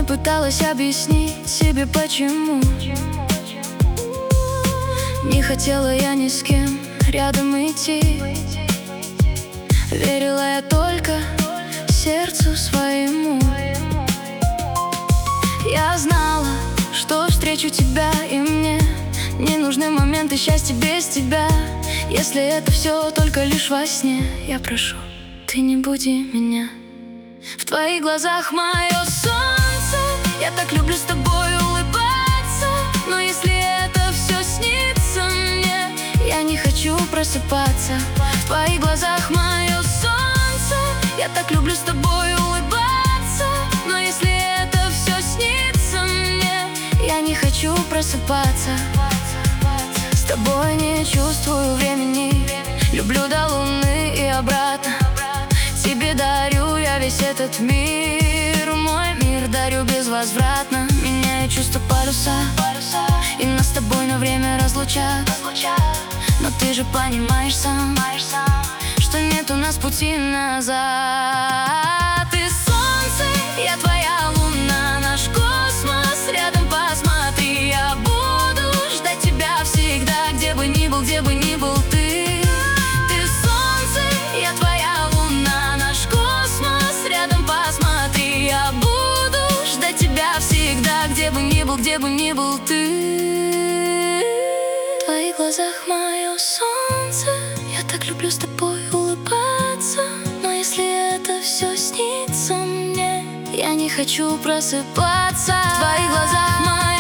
не пыталась объяснить себе почему. Не хотела я ни с кем рядом идти. Верила я только сердцу своему. Я знала, что встречу тебя, и мне не нужны моменты счастья без тебя. Если это все только лишь во сне, я прошу, ты не буди меня. В твоих глазах мое солнце, я так люблю с тобой улыбаться. Но если это все снится мне, я не хочу просыпаться. В твоих глазах мое солнце, я так люблю с тобой улыбаться. Но если это все снится мне, я не хочу просыпаться. С тобой не чувствую времени, люблю до луны и обратно. Тебе дарю я весь этот мир, мой мир дарю безвозвратно. Меняю чувства паруса, и нас с тобой на время разлучат. Но ты же понимаешь сам, что нет у нас пути назад. Ты солнце, я твоя луна, наш космос рядом, посмотри. Я буду ждать тебя всегда, где бы ни был, где бы ни был ты. Ты солнце, я твоя луна, наш космос рядом, посмотри. Я буду ждать тебя всегда, где бы ни был, где бы ни был ты. В твоих глазах мое солнце, я так люблю с тобой улыбаться. Но если это все снится мне, я не хочу просыпаться. В твоих глазах мое